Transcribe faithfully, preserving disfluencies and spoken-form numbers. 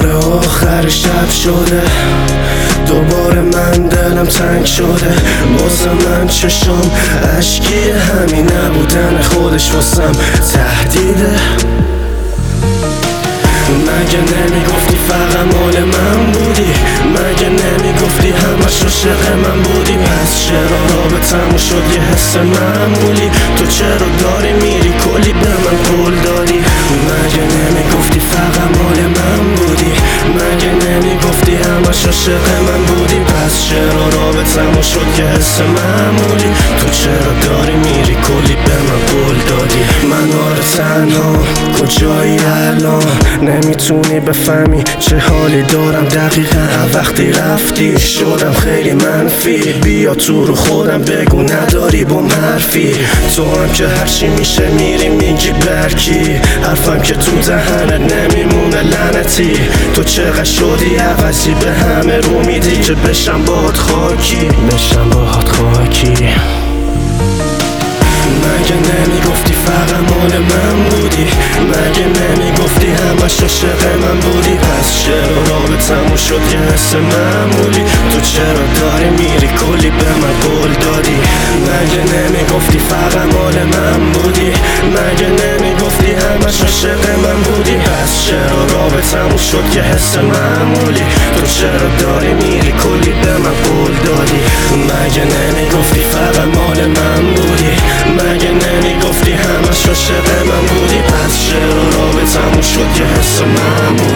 آخر شب شده دوباره من دلم تنگ شده، بازم من چشام اشکی همین نبودن خودش واسم تهدیده. مگه نمیگفتی فقط مال من بودی؟ مگه نمیگفتی همش عاشق من بودی؟ پس چرا رابطمون شد یه حس معمولی؟ تو چرا داری میری کلی به من قول دادی؟ مگه نمیگفتی فقط مال من بودی؟ مگه نمیگفتی همش عاشق من بودی؟ پس چرا رابطمون شد یه حس معمولی؟ تو چرا داری میری کلی به من قول دادی؟ من آره تنها کجایی الان؟ نمیتونی بفهمی چه حالی دارم دقیقا. وقتی رفتی شدم خیلی منفی، بیا تو رو خودم بگو نداری بوم حرفی. تو هم که هرچی میشه میری میگی برکی، حرفم که تو دهنت نمیمونه لعنتی. تو چقدر شدی عوضی به همه رو میدی که بشم باهات خاکی، بشم باهات خاکی. مگه نمیگفتی فقط مال من بودی؟ مگه نمیگفتی همش عاشق من بودی؟ پس چرا رابطمون شد یه حس معمولی؟ تو چرا داری میری کلی به من قول دادی؟ مگه نمیگفتی فقط مال من بودی؟ مگه نمیگفتی همش عاشق من بودی؟ پس چرا رابطمون شد یه حس معمولی؟ تو چرا داری میری کلی به من قول دادی؟ مگه نمیگفتی فقط مال من بودی؟ مگه نمیگفتی همش عاشق من بودی؟ پس چرا رابطمون شد یه حس معمولی؟